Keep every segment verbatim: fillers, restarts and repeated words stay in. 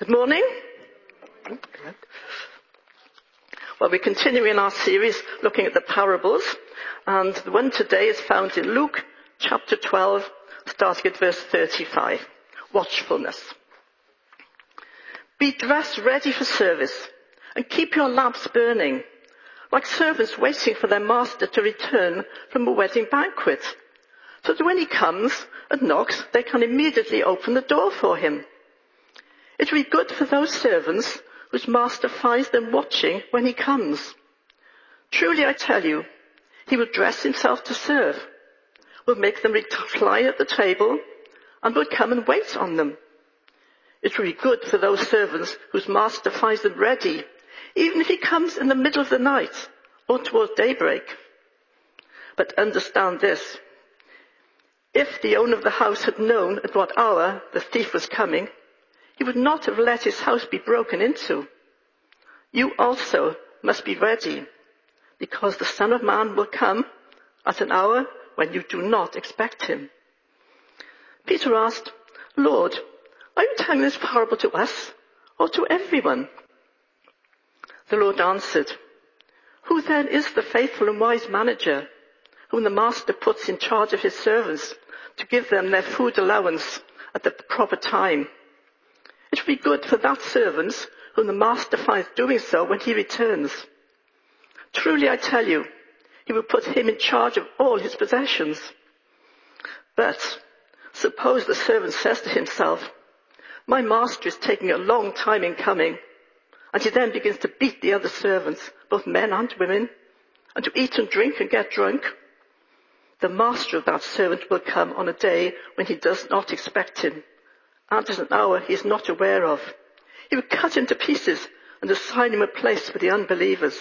Good morning. Well, we're continuing our series looking at the parables, and the one today is found in Luke chapter twelve, starting at verse thirty-five. Watchfulness. Be dressed ready for service, and keep your lamps burning, like servants waiting for their master to return from a wedding banquet, so that when he comes and knocks, they can immediately open the door for him. It will be good for those servants whose master finds them watching when he comes. Truly I tell you, he will dress himself to serve, will make them recline at the table, and will come and wait on them. It will be good for those servants whose master finds them ready, even if he comes in the middle of the night or towards daybreak. But understand this, if the owner of the house had known at what hour the thief was coming, he would not have let his house be broken into. You also must be ready, because the Son of Man will come at an hour when you do not expect him. Peter asked, Lord, are you telling this parable to us or to everyone? The Lord answered, Who then is the faithful and wise manager, whom the master puts in charge of his servants to give them their food allowance at the proper time? It will be good for that servant whom the master finds doing so when he returns. Truly I tell you, he will put him in charge of all his possessions. But suppose the servant says to himself, My master is taking a long time in coming, and he then begins to beat the other servants, both men and women, and to eat and drink and get drunk. The master of that servant will come on a day when he does not expect him, and at an hour he is not aware of. He will cut him to pieces and assign him a place with the unbelievers.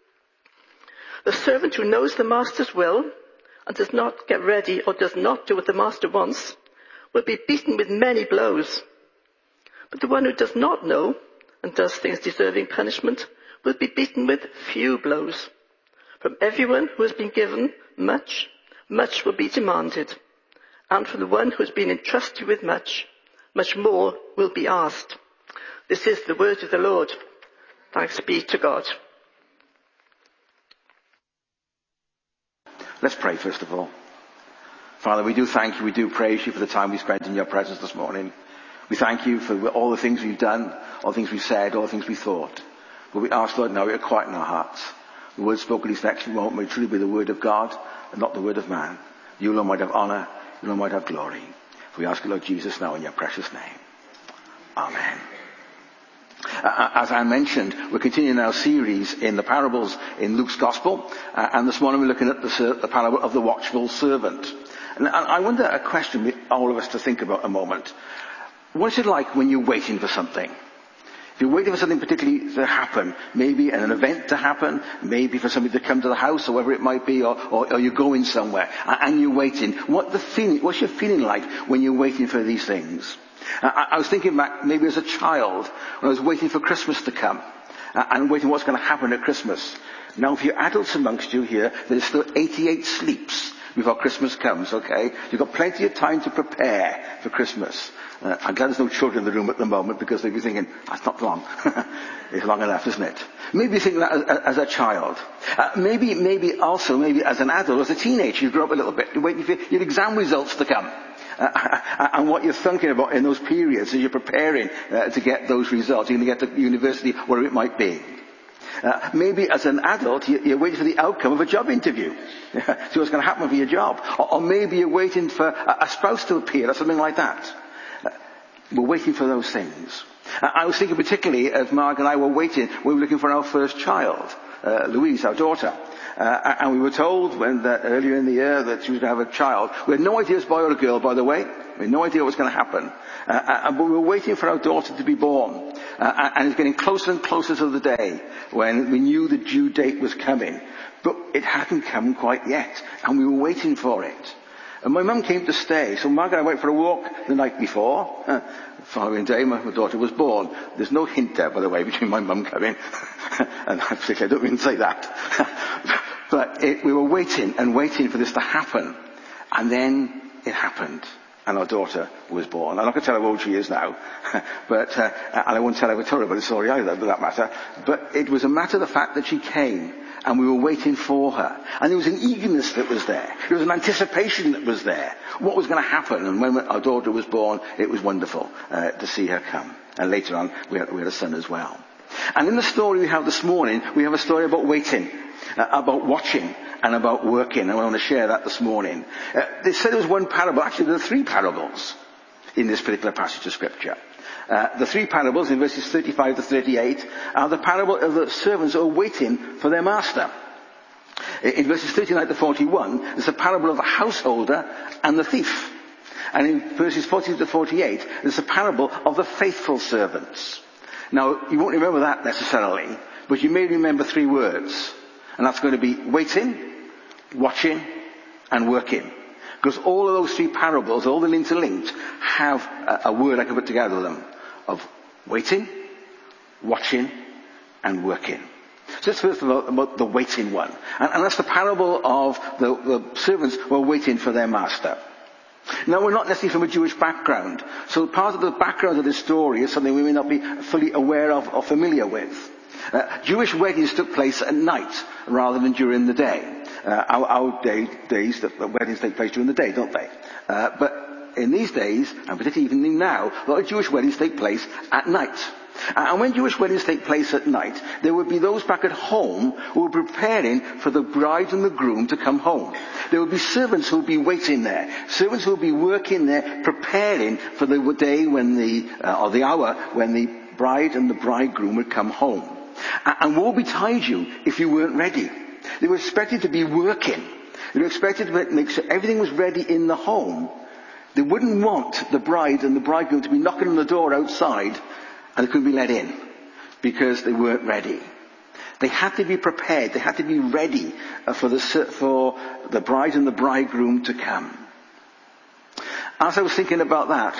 The servant who knows the master's will and does not get ready or does not do what the master wants will be beaten with many blows. But the one who does not know and does things deserving punishment will be beaten with few blows. From everyone who has been given much, much will be demanded. And from the one who has been entrusted with much, much more will be asked. This is the word of the Lord. Thanks be to God. Let's pray first of all. Father, we do thank you, we do praise you for the time we spent in your presence this morning. We thank you for all the things we've done, all the things we've said, all the things we thought. But we ask, Lord, now you're quiet in our hearts. The word spoken this next moment may truly be the word of God and not the word of man. You alone might have honour, you alone might have glory. We ask you, Lord Jesus, now in your precious name. Amen. As I mentioned, we're continuing our series in the parables in Luke's Gospel, uh, and this morning we're looking at the, the parable of the watchful servant. And I wonder a question for all of us to think about a moment. What's it like when you're waiting for something? If you're waiting for something particularly to happen, maybe an event to happen, maybe for somebody to come to the house, or whatever it might be, or, or, or you're going somewhere, and you're waiting. What the feeling, what's your feeling like when you're waiting for these things? I, I was thinking back, maybe as a child, when I was waiting for Christmas to come, uh, and waiting what's going to happen at Christmas. Now, if you're adults amongst you here, there's still eighty-eight sleeps before Christmas comes, okay? You've got plenty of time to prepare for Christmas. Uh, I'm glad there's no children in the room at the moment, because they'd be thinking, that's not long. It's long enough, isn't it? Maybe you think that as, as a child. Uh, maybe, maybe also, maybe as an adult, as a teenager, you grow up a little bit. You're waiting for your exam results to come. Uh, and what you're thinking about in those periods as you're preparing uh, to get those results. You're going to get to university, whatever it might be. Uh, maybe as an adult, you're waiting for the outcome of a job interview. See what's going to happen for your job. Or, or maybe you're waiting for a, a spouse to appear, or something like that. Uh, we're waiting for those things. Uh, I was thinking particularly as Mark and I were waiting, we were looking for our first child, uh, Louise, our daughter. Uh, and we were told when that earlier in the year that she was going to have a child. We had no idea it was a boy or a girl, by the way. We had no idea what was going to happen. Uh, uh, but we were waiting for our daughter to be born. Uh, and it's getting closer and closer to the day when we knew the due date was coming. But it hadn't come quite yet. And we were waiting for it. And my mum came to stay. So Mark and I went for a walk the night before. Uh, the following day, my daughter was born. There's no hint there, by the way, between my mum coming. And I particularly don't mean to say that. But it, we were waiting and waiting for this to happen. And then it happened. and our daughter was born. I'm not going to tell how old she is now, but, uh, and I won't tell her Victoria about the story either, for that matter. But it was a matter of the fact that she came, and we were waiting for her. And there was an eagerness that was there. There was an anticipation that was there. What was going to happen? And when our daughter was born, it was wonderful uh, to see her come. And later on, we had, we had a son as well. And in the story we have this morning, we have a story about waiting, uh, about watching, and about working. And I want to share that this morning. Uh, they said there was one parable. Actually, there are three parables in this particular passage of Scripture. Uh, the three parables in verses thirty-five to thirty-eight are the parable of the servants who are waiting for their master. In verses thirty-nine to forty-one, there's a parable of the householder and the thief. And in verses forty to forty-eight, there's a parable of the faithful servants. Now, you won't remember that necessarily, but you may remember three words. And that's going to be waiting, watching, and working. Because all of those three parables, all the interlinked, have a, a word I can put together with them. Of waiting, watching, and working. So let's first of all about the waiting one. And, and that's the parable of the, the servants who are waiting for their master. Now, we're not necessarily from a Jewish background. So part of the background of this story is something we may not be fully aware of or familiar with. Uh, Jewish weddings took place at night rather than during the day. Uh, our, our day, days, the, the weddings take place during the day, don't they? Uh, but in these days, and particularly even now, a lot of Jewish weddings take place at night. Uh, and when Jewish weddings take place at night, there would be those back at home who were preparing for the bride and the groom to come home. There would be servants who would be waiting there, servants who would be working there, preparing for the day when the, uh, or the hour when the bride and the bridegroom would come home. Uh, and woe betide you if you weren't ready. They were expected to be working. They were expected to make sure everything was ready in the home. They wouldn't want the bride and the bridegroom to be knocking on the door outside and they couldn't be let in because they weren't ready. They had to be prepared. They had to be ready for the, for the bride and the bridegroom to come. As I was thinking about that,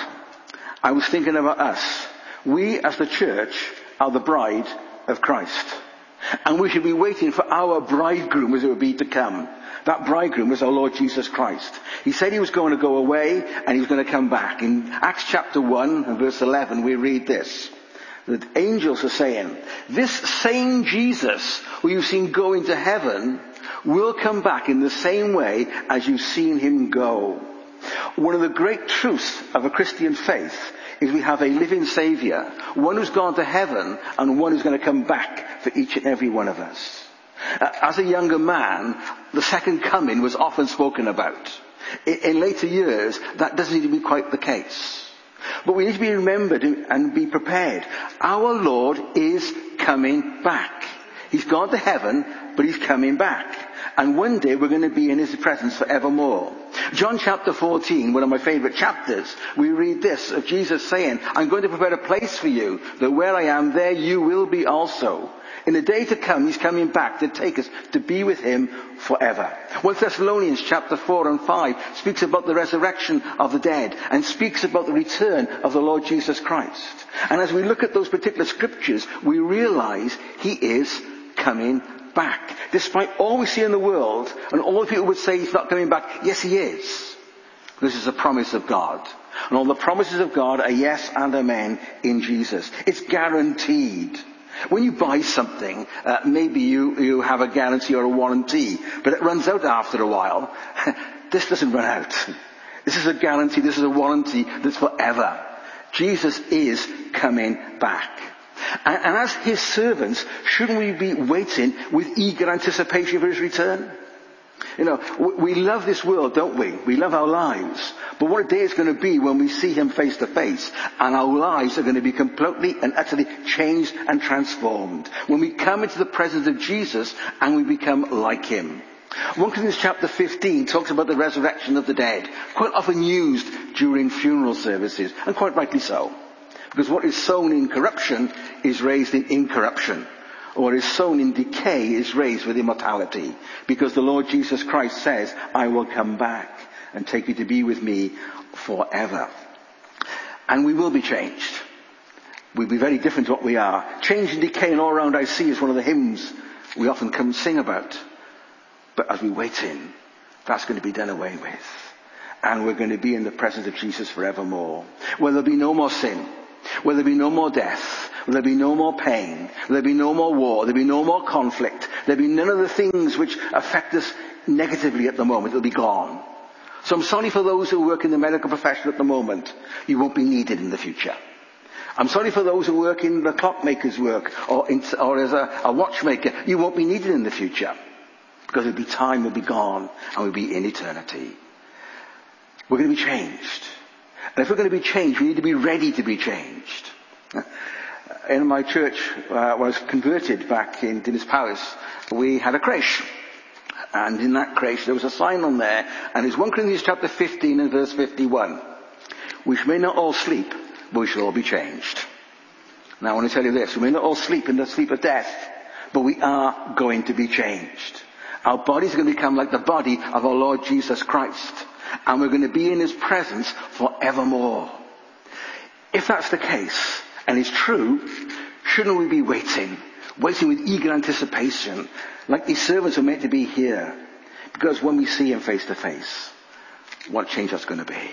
I was thinking about us. We as the church are the bride of Christ. And we should be waiting for our bridegroom, as it would be, to come. That bridegroom is our Lord Jesus Christ. He said he was going to go away and he was going to come back. In Acts chapter one and verse eleven, we read this. The angels are saying, this same Jesus who you've seen go into heaven will come back in the same way as you've seen him go. One of the great truths of a Christian faith is we have a living Saviour, one who's gone to heaven and one who's going to come back for each and every one of us. Uh, as a younger man, the second coming was often spoken about. In, in later years, that doesn't seem to be quite the case. But we need to be remembered and be prepared. Our Lord is coming back. He's gone to heaven, but he's coming back. And one day we're going to be in his presence forevermore. John chapter fourteen, one of my favourite chapters, we read this of Jesus saying, I'm going to prepare a place for you, that where I am, there you will be also. In the day to come, he's coming back to take us to be with him forever. First Thessalonians chapter four and five speaks about the resurrection of the dead and speaks about the return of the Lord Jesus Christ. And as we look at those particular scriptures, we realize he is coming back. Despite all we see in the world, and all the people would say he's not coming back, yes he is. This is a promise of God. And all the promises of God are yes and amen in Jesus. It's guaranteed. When you buy something, uh, maybe you, you have a guarantee or a warranty, but it runs out after a while. This doesn't run out. This is a guarantee, this is a warranty that's forever. Jesus is coming back. And, and as his servants, shouldn't we be waiting with eager anticipation for his return? You know, we love this world, don't we? We love our lives. But what a day it's going to be when we see him face to face and our lives are going to be completely and utterly changed and transformed. When we come into the presence of Jesus and we become like him. First Corinthians chapter fifteen talks about the resurrection of the dead, quite often used during funeral services, and quite rightly so. Because what is sown in corruption is raised in incorruption. Or is sown in decay is raised with immortality. Because the Lord Jesus Christ says, I will come back and take you to be with me forever. And we will be changed. We'll be very different to what we are. Change and decay and all around I see is one of the hymns we often come and sing about. But as we wait in, that's going to be done away with. and we're going to be in the presence of Jesus forevermore. Where there'll be no more sin, where there'll be no more death, where there'll be no more pain, where there'll be no more war, there'll be no more conflict, there'll be none of the things which affect us negatively at the moment. It'll be gone. So I'm sorry for those who work in the medical profession at the moment. You won't be needed in the future. I'm sorry for those who work in the clockmaker's work or, in, or as a, a watchmaker. You won't be needed in the future. Because it'll be time, will be gone, and we'll be in eternity. We're going to be changed. And if we're going to be changed, we need to be ready to be changed. In my church, uh, when I was converted back in Dinas Powys, we had a creche. And in that creche, there was a sign on there, and it's First Corinthians chapter fifteen and verse fifty-one. We may not all sleep, but we shall all be changed. Now I want to tell you this, we may not all sleep in the sleep of death, but we are going to be changed. Our bodies are going to become like the body of our Lord Jesus Christ. And we're going to be in His presence forevermore. If that's the case, and it's true, shouldn't we be waiting? Waiting with eager anticipation, like these servants are meant to be here. Because when we see Him face to face, what change that's going to be.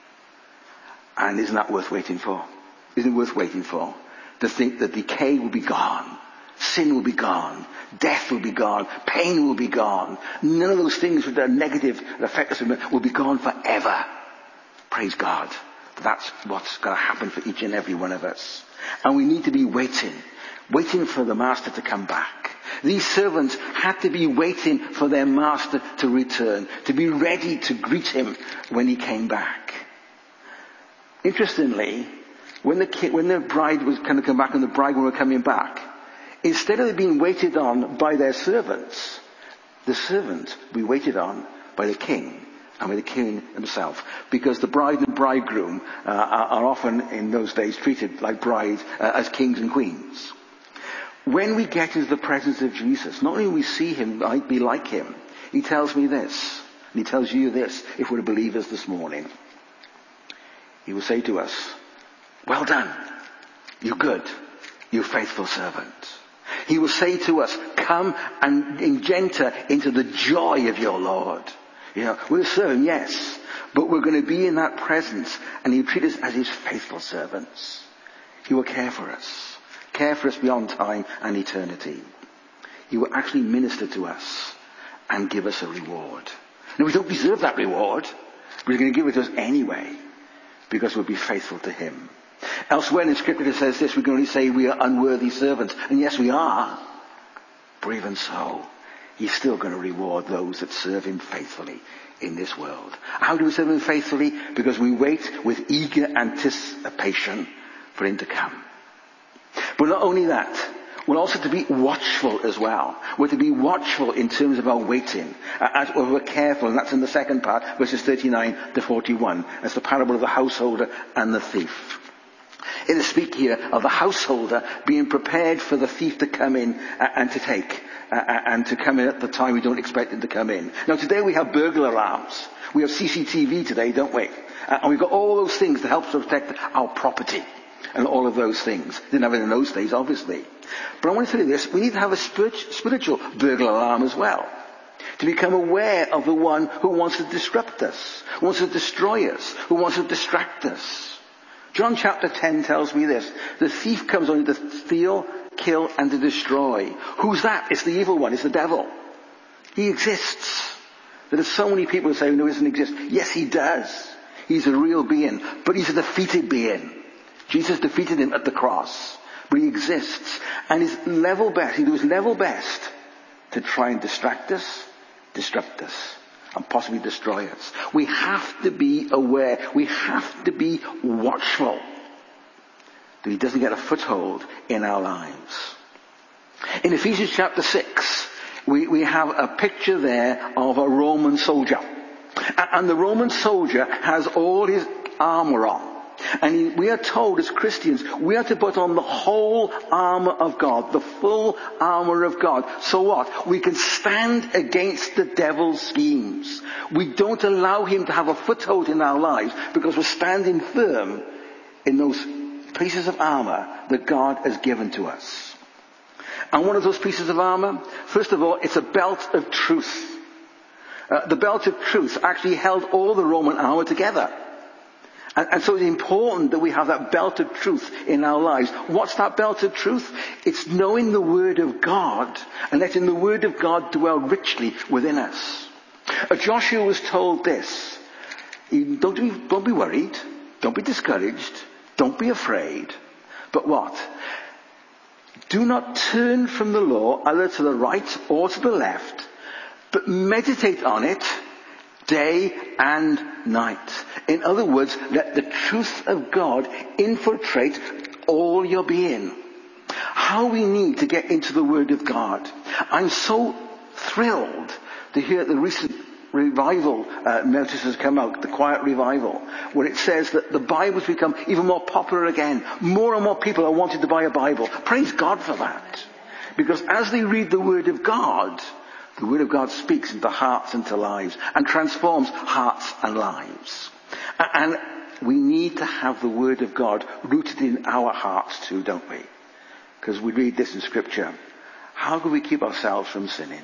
And isn't that worth waiting for? Isn't it worth waiting for? To think that decay will be gone. Sin will be gone. Death will be gone. Pain will be gone. None of those things that are negative that affect us will be gone forever. Praise God. That's what's going to happen for each and every one of us. And we need to be waiting. Waiting for the Master to come back. These servants had to be waiting for their Master to return. To be ready to greet Him when He came back. Interestingly, when the, kid, when the bride was going to come back and the bridegroom were coming back, instead of being waited on by their servants, the servants will be waited on by the king and by the king himself. Because the bride and bridegroom uh, are, are often in those days treated like brides uh, as kings and queens. When we get into the presence of Jesus, not only will we see Him, be like Him, He tells me this, and He tells you this, if we're believers this morning. He will say to us, well done, you good, you faithful servant. He will say to us, come and enter into the joy of your Lord. You know, we'll serve Him, yes, but we're going to be in that presence, and He'll treat us as His faithful servants. He will care for us, care for us beyond time and eternity. He will actually minister to us and give us a reward. Now, we don't deserve that reward, but He's going to give it to us anyway, because we'll be faithful to Him. Elsewhere in Scripture it says this, we can only say we are unworthy servants. And yes, we are. But even so, He's still going to reward those that serve Him faithfully in this world. How do we serve Him faithfully? Because we wait with eager anticipation for Him to come. But not only that, we're also to be watchful as well. We're to be watchful in terms of our waiting. As we're careful, and that's in the second part, verses thirty-nine to forty-one. That's the parable of the householder and the thief. It is speak here of the householder being prepared for the thief to come in and to take, and to come in at the time we don't expect him to come in. Now today we have burglar alarms. We have C C T V today, don't we? And we've got all those things to help to protect our property. And all of those things. Didn't have it in those days, obviously. But I want to tell you this, we need to have a spiritual burglar alarm as well. To become aware of the one who wants to disrupt us, who wants to destroy us, who wants to distract us. John chapter ten tells me this, the thief comes only to steal, kill, and to destroy. Who's that? It's the evil one, it's the devil. He exists. There are so many people who say, no, he doesn't exist. Yes, he does. He's a real being, but he's a defeated being. Jesus defeated him at the cross, but he exists. And his level best, he do his level best to try and distract us, disrupt us, and possibly destroy us. We have to be aware. We have to be watchful that he doesn't get a foothold in our lives. In Ephesians chapter six, we, we have a picture there of a Roman soldier. And the Roman soldier has all his armor on. And he, we are told as Christians, we are to put on the whole armor of God, the full armor of God. So what? We can stand against the devil's schemes. We don't allow him to have a foothold in our lives because we're standing firm in those pieces of armor that God has given to us. And one of those pieces of armor, first of all, it's a belt of truth. Uh, the belt of truth actually held all the Roman armor together. And, and so it's important that we have that belt of truth in our lives. What's that belt of truth? It's knowing the Word of God and letting the Word of God dwell richly within us. Uh, Joshua was told this. Don't be, don't be worried. Don't be discouraged. Don't be afraid. But what? Do not turn from the law either to the right or to the left, but meditate on it day and night. In other words, let the truth of God infiltrate all your being. How we need to get into the Word of God. I'm so thrilled to hear the recent revival uh, notice has come out, the Quiet Revival, where it says that the Bible's become even more popular again. More and more people are wanting to buy a Bible. Praise God for that. Because as they read the Word of God, the Word of God speaks into hearts and to lives and transforms hearts and lives. And we need to have the Word of God rooted in our hearts too, don't we? Because we read this in Scripture. How can we keep ourselves from sinning?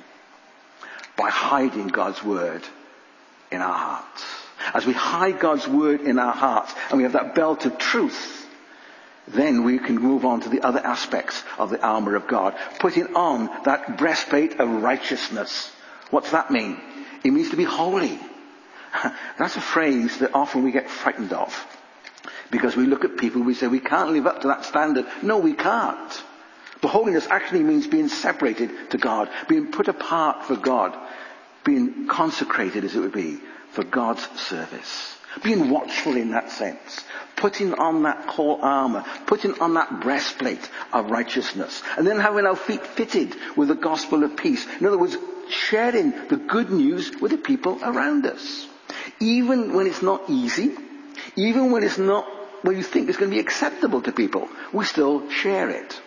By hiding God's Word in our hearts. As we hide God's Word in our hearts and we have that belt of truth, then we can move on to the other aspects of the armour of God. Putting on that breastplate of righteousness. What's that mean? It means to be holy. That's a phrase that often we get frightened of. Because we look at people, we say, we can't live up to that standard. No, we can't. But holiness actually means being separated to God, being put apart for God, being consecrated, as it would be, for God's service. Being watchful in that sense. Putting on that whole armour, putting on that breastplate of righteousness. And then having our feet fitted with the gospel of peace. In other words, sharing the good news with the people around us. Even when it's not easy, even when it's not, when you think it's going to be acceptable to people, we still share it.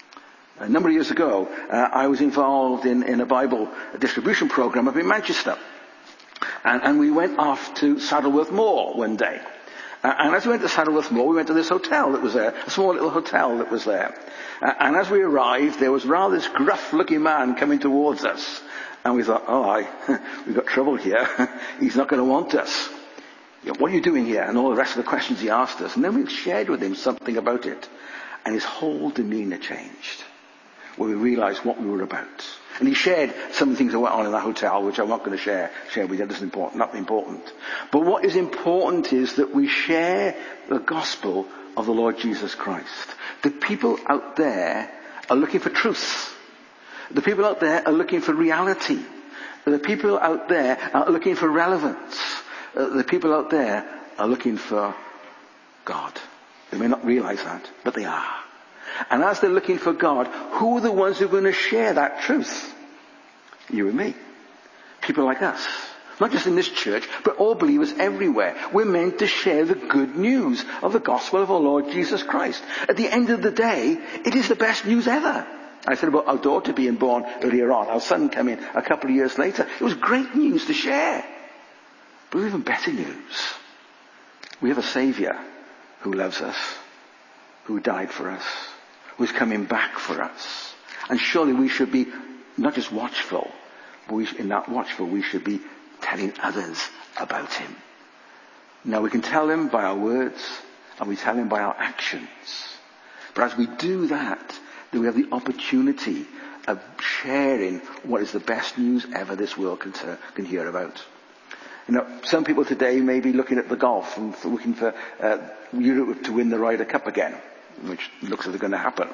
A number of years ago, uh, I was involved in, in a Bible distribution program up in Manchester. And, and we went off to Saddleworth Moor one day. Uh, and as we went to Saddleworth Moor, we went to this hotel that was there, a small little hotel that was there. Uh, and as we arrived, there was rather this gruff-looking man coming towards us. And we thought, oh, I, we've got trouble here. He's not going to want us. You know, what are you doing here? And all the rest of the questions he asked us. And then we shared with him something about it. And his whole demeanour changed. When we realised what we were about. And he shared some of the things that went on in that hotel, which I'm not going to share, share with you. That's important, not important. But what is important is that we share the gospel of the Lord Jesus Christ. The people out there are looking for truth. The people out there are looking for reality. The people out there are looking for relevance. The people out there are looking for God. They may not realise that, but they are. And as they're looking for God, who are the ones who are going to share that truth? You and me. People like us. Not just in this church, but all believers everywhere. We're meant to share the good news of the gospel of our Lord Jesus Christ. At the end of the day, it is the best news ever. I said about our daughter being born earlier on, our son coming a couple of years later. It was great news to share. But even better news. We have a Saviour who loves us, who died for us, who's coming back for us. And surely we should be not just watchful, but we, in that watchful we should be telling others about him. Now we can tell him by our words, and we tell him by our actions. But as we do that, then we have the opportunity of sharing what is the best news ever this world can, uh, can hear about. You know, some people today may be looking at the golf and looking for uh, Europe to win the Ryder Cup again, which looks like it's going to happen.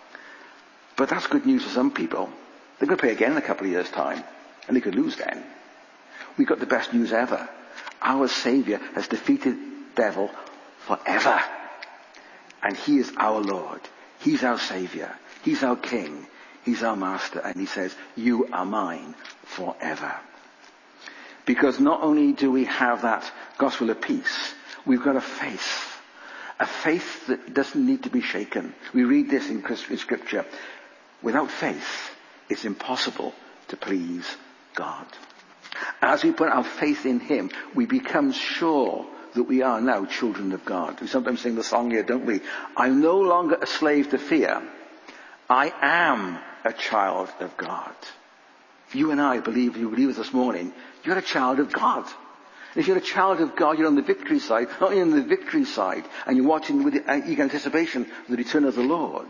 But that's good news for some people. They're going to play again in a couple of years' time, and they could lose then. We've got the best news ever. Our Saviour has defeated the devil forever. And he is our Lord. He's our Saviour. He's our King. He's our Master. And he says, you are mine forever. Because not only do we have that gospel of peace, we've got a faith. A faith that doesn't need to be shaken. We read this in Scripture. Without faith, it's impossible to please God. As we put our faith in him, we become sure that we are now children of God. We sometimes sing the song here, don't we? I'm no longer a slave to fear. I am a child of God. You and I believe, you believe this morning, you're a child of God. If you're a child of God, you're on the victory side, not only on the victory side, and you're watching with eager anticipation for the return of the Lord.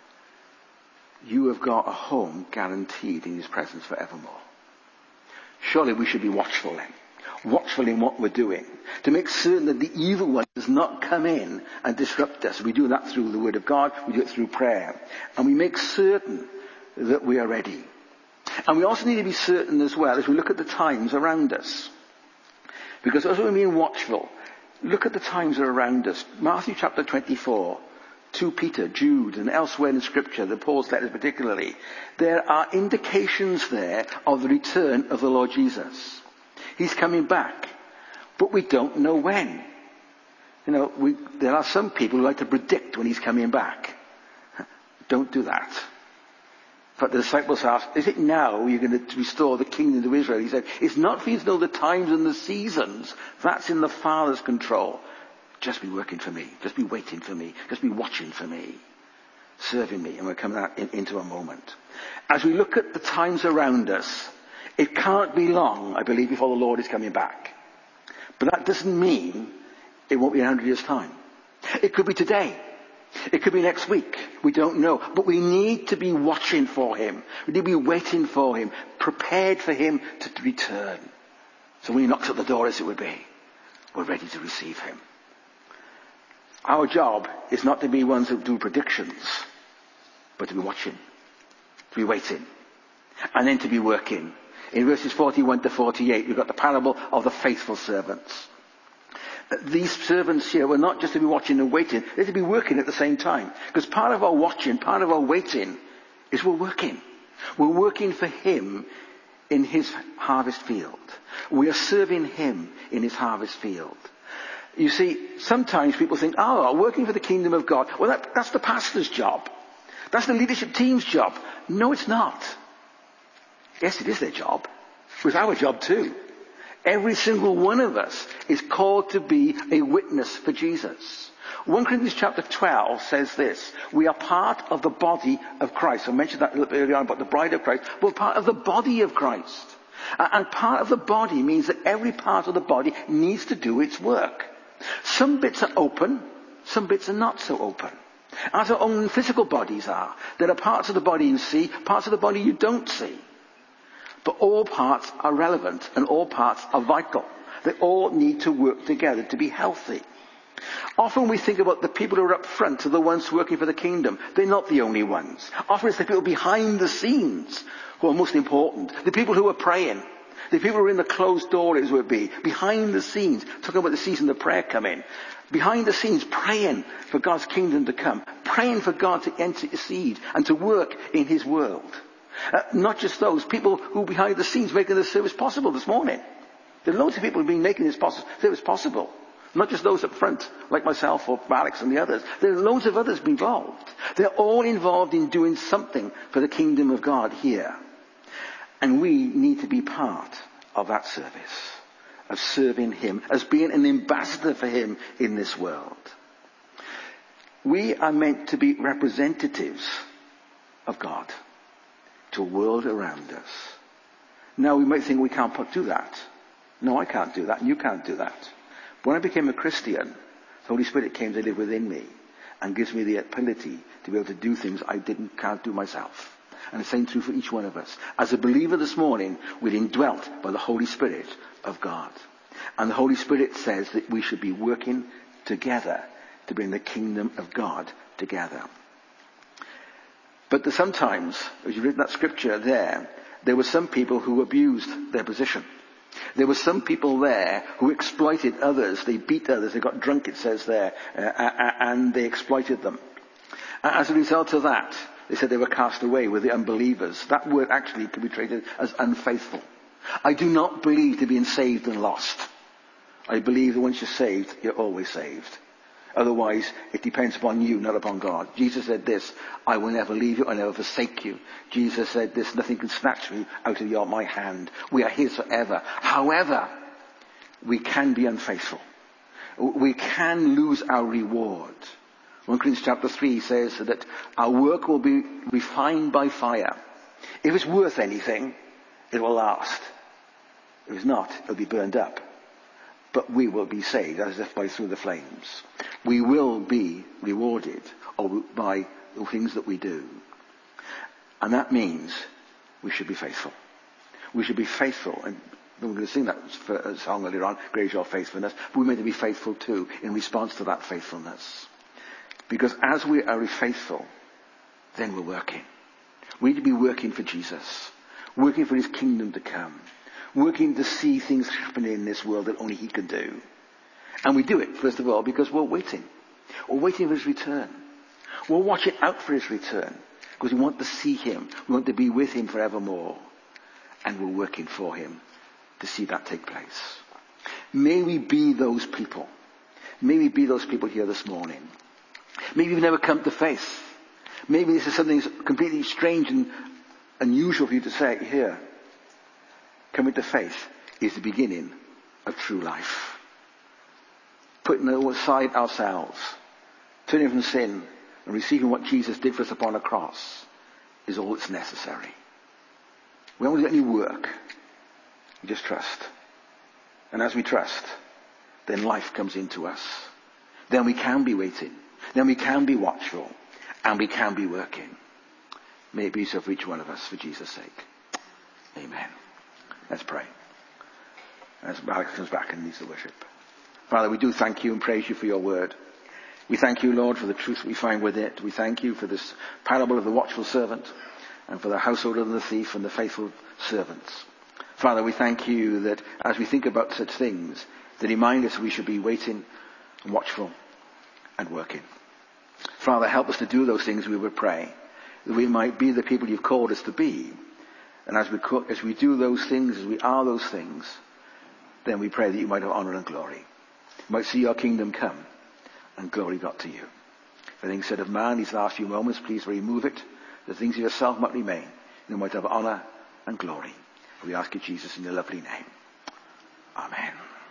You have got a home guaranteed in his presence forevermore. Surely we should be watchful then. Watchful in what we're doing, to make certain that the evil one does not come in and disrupt us. We do that through the Word of God, we do it through prayer, and we make certain that we are ready. And we also need to be certain as well as we look at the times around us. Because as we mean watchful, look at the times that are around us. Matthew chapter twenty-four, Second Peter, Jude, and elsewhere in Scripture, the Paul's letters particularly, there are indications there of the return of the Lord Jesus. He's coming back, but we don't know when. You know, we, there are some people who like to predict when he's coming back. Don't do that. But the disciples asked, is it now you're going to restore the kingdom to Israel? He said, it's not for you to know the times and the seasons. That's in the Father's control. Just be working for me. Just be waiting for me. Just be watching for me. Serving me. And we're coming out in, into a moment. As we look at the times around us, it can't be long, I believe, before the Lord is coming back. But that doesn't mean it won't be in a hundred years' time. It could be today. It could be next week. We don't know. But we need to be watching for him. We need to be waiting for him, prepared for him to return. So when he knocks at the door, as it would be, we're ready to receive him. Our job is not to be ones who do predictions, but to be watching, to be waiting, and then to be working. In verses forty-one to forty-eight, we've got the parable of the faithful servants. These servants here were not just to be watching and waiting, they're to be working at the same time. Because part of our watching, part of our waiting, is we're working. We're working for him in his harvest field. We are serving him in his harvest field. You see, sometimes people think, oh, working for the kingdom of God, well, that, that's the pastor's job. That's the leadership team's job. No, it's not. Yes, it is their job. It's our job too. Every single one of us is called to be a witness for Jesus. First Corinthians chapter twelve says this, we are part of the body of Christ. I mentioned that a little bit earlier on about the bride of Christ. We're part of the body of Christ. And part of the body means that every part of the body needs to do its work. Some bits are open, some bits are not so open. As our own physical bodies are. There are parts of the body you see, parts of the body you don't see. But all parts are relevant and all parts are vital. They all need to work together to be healthy. Often we think about the people who are up front are the ones working for the kingdom. They're not the only ones. Often it's the people behind the scenes who are most important. The people who are praying. The people who are in the closed door, as it would be. Behind the scenes, talking about the season of prayer coming. Behind the scenes, praying for God's kingdom to come. Praying for God to intercede and to work in his world. Uh, not just those people who are behind the scenes making this service possible this morning. There are loads of people who have been making this poss- service possible. Not just those up front, like myself or Alex and the others. There are loads of others involved. They're all involved in doing something for the kingdom of God here. And we need to be part of that service, of serving him, as being an ambassador for him in this world. We are meant to be representatives of God to a world around us. Now we might think we can't do that. No, I can't do that, and you can't do that. When I became a Christian, the Holy Spirit came to live within me and gives me the ability to be able to do things I didn't, can't do myself. And the same true for each one of us. As a believer this morning, we're indwelt by the Holy Spirit of God. And the Holy Spirit says that we should be working together to bring the kingdom of God together. But sometimes, as you read that scripture there, there were some people who abused their position. There were some people there who exploited others. They beat others. They got drunk, it says there, uh, and they exploited them. As a result of that, they said they were cast away with the unbelievers. That word actually could be treated as unfaithful. I do not believe to being saved and lost. I believe that once you're saved, you're always saved. Otherwise, it depends upon you, not upon God. Jesus said this, I will never leave you, I will never forsake you. Jesus said this, nothing can snatch me out of your, my hand. We are his forever. However, we can be unfaithful. We can lose our reward. First Corinthians chapter three says that our work will be refined by fire. If it's worth anything, it will last. If it's not, it'll be burned up. But we will be saved as if by through the flames. We will be rewarded by the things that we do. And that means we should be faithful. We should be faithful. And we're going to sing that song earlier on, Great is Your Faithfulness. But we're meant to be faithful too in response to that faithfulness. Because as we are faithful, then we're working. We need to be working for Jesus. Working for his kingdom to come. Working to see things happen in this world that only he can do. And we do it, first of all, because we're waiting. We're waiting for his return. We're watching out for his return. Because we want to see him. We want to be with him forevermore. And we're working for him to see that take place. May we be those people. May we be those people here this morning. Maybe you've never come to faith. Maybe this is something completely strange and unusual for you to say here. Coming to faith is the beginning of true life. Putting aside ourselves, turning from sin, and receiving what Jesus did for us upon a cross is all that's necessary. We don't do any work. We just trust. And as we trust, then life comes into us. Then we can be waiting. Then we can be watchful. And we can be working. May it be so for each one of us, for Jesus' sake. Amen. Let's pray. As Alex comes back and leads the worship. Father, we do thank you and praise you for your word. We thank you, Lord, for the truth we find with it. We thank you for this parable of the watchful servant and for the household of the thief and the faithful servants. Father, we thank you that as we think about such things, they remind us we should be waiting and watchful and working. Father, help us to do those things, we would pray, that we might be the people you've called us to be. And as we, as we do those things, as we are those things, then we pray that you might have honor and glory. You might see your kingdom come and glory got to you. If anything said of man these last few moments, please remove it. The things of yourself might remain. You might have honor and glory. We ask you, Jesus, in your lovely name. Amen.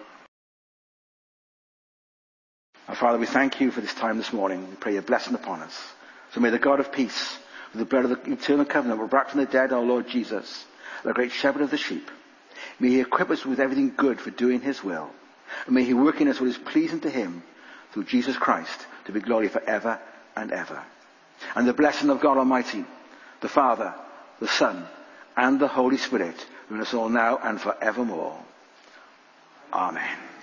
Our Father, we thank you for this time this morning. We pray your blessing upon us. So may the God of peace, with the blood of the eternal covenant, we're brought from the dead, our Lord Jesus, the great shepherd of the sheep. May he equip us with everything good for doing his will. And may he work in us what is pleasing to him through Jesus Christ, to be glory forever and ever. And the blessing of God Almighty, the Father, the Son, and the Holy Spirit, be with us all now and forevermore. Amen.